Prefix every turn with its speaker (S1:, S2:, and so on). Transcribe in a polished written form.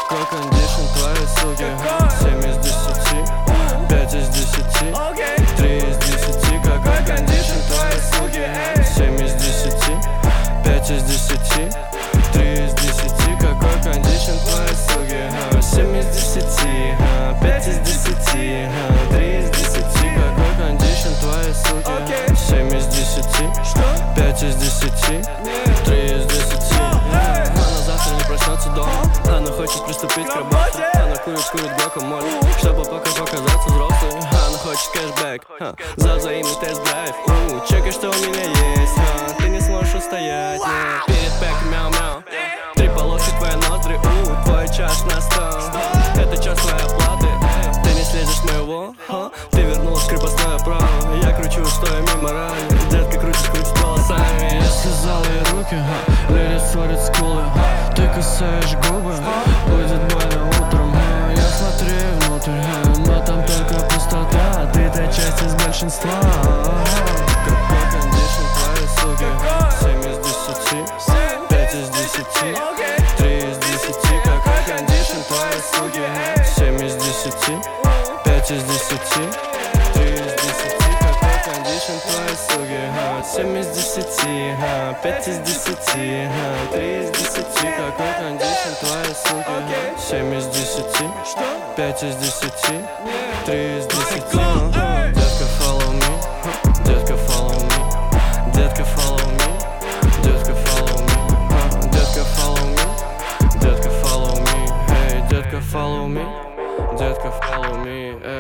S1: Какой кондишн твоей суки? 7 из 10, 5 из 10, 3 из 10. Какой кондишн твоей суки? 7 из 10, 5 из 10, 3 из 10. Какой кондишн твоей суки? 7 из 10, 5 из 10, 3 из 10. Какой кондишн твоей суки? 7 из 10, 5 из 10, 3 из 10. Она завтра не проснется дома. Она хочет приступить к работе. Она курит гуакамоле, чтобы пока показаться взрослой. Она хочет кэшбэк за взаимный тест-драйв. Чекай, что у меня есть, ты не сможешь устоять. Перед пэком мяу-мяу, 3 полоски твои ноздри. Твой час настал, это час твоей оплаты. Ты не слезешь с моего, ты вернулась в крепостное право. Я кручу, стоя мимо рани. Детка крутит волосами. Я связал ей руки, леди сводит скулы. Ты кусаешь губы, будет больно утром. Я смотрю внутрь, но там только пустота. Ты та часть из большинства. Какой кондишн твоей суки? 7 из 10, 5 из 10, 3 из 10. Какой кондишн твоей суки? 7 из 10, 5 из 10, 3 из 10. Какой кондишн твоей суки? 7 из 10, 5 из 10, 3 из 10. Какой кондишн твоей суки? 7 из 10, 5 из 10, 3 из 10. Детка, follow me, детка, follow me, детка, follow me, детка, follow me, детка, follow me, детка, follow me, hey, детка, follow me, детка, follow me,